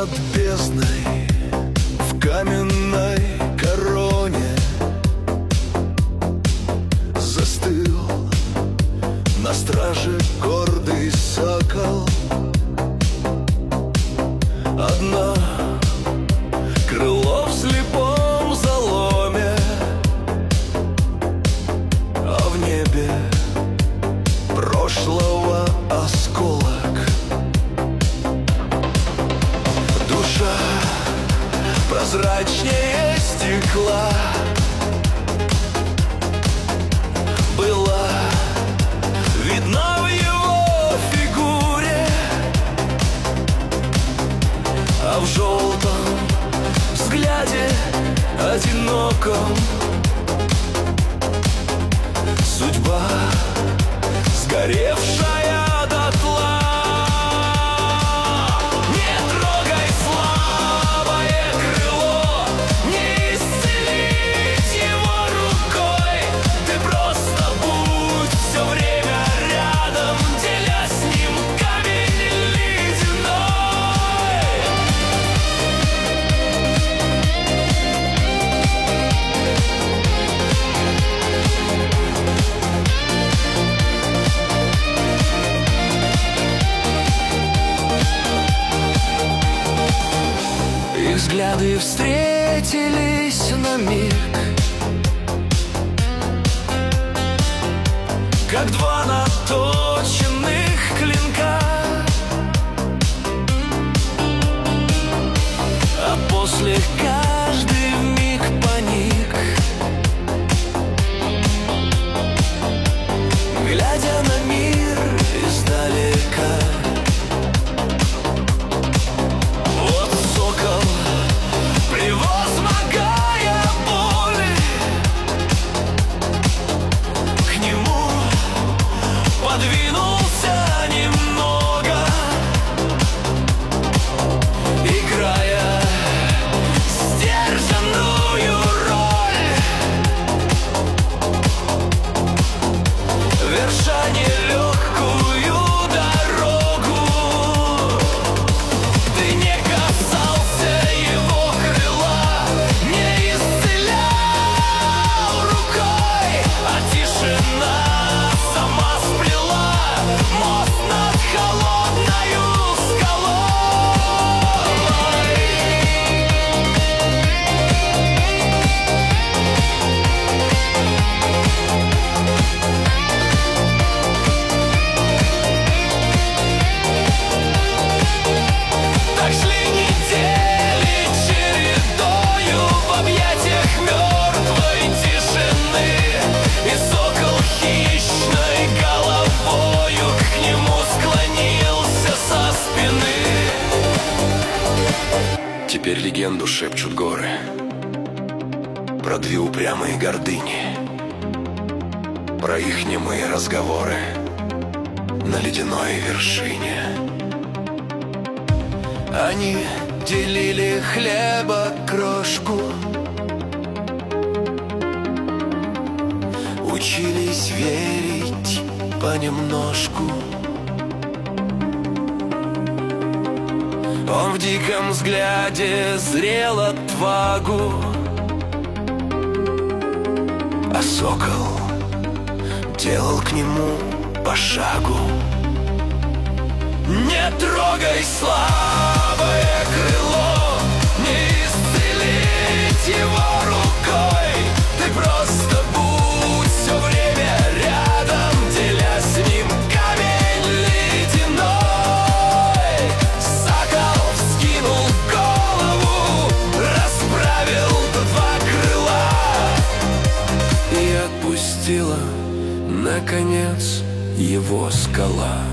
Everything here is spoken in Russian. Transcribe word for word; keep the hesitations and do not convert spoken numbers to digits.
над бездной в каменной короне застыл на страже гордый сокол. Одно крыло в слепом заломе, а в небе прошлого осколок. Душа прозрачнее стекла была видна в его фигуре, а в желтом взгляде одиноком судьба, сгоревшая дотла. Не трогай слабое крыло, не исцелить его рукой. Ты просто будь все время рядом, деля с ним камень ледяной. Их взгляды встретились на миг, как два наточенных клинка, а после каждый вмиг паник, глядя на мир издалека. Вот сокол, превозмогая боль, к нему подвинулся немного, играя сдержанную роль, верша нелегкую дорогу. Ты не касался его крыла, не исцелял рукой, а тишина сама сплела мост над холодною скалой. Так шли недели чередою в объятиях мертвой тишины, и сокол хищной головою к нему склонился со спины. Теперь легенду шепчут горы про две упрямые гордыни, про их немые разговоры на ледяной вершине. Они делили хлеба крошку, учились верить понемножку. Он в диком взгляде зрел отвагу, а сокол делал к нему по шагу. Не трогай слабое крыло, не исцелить его рукой. Ты просто будь все время рядом, деля с ним камень ледяной. Сокол вскинул голову, расправил два крыла и отпустила, наконец, его скала.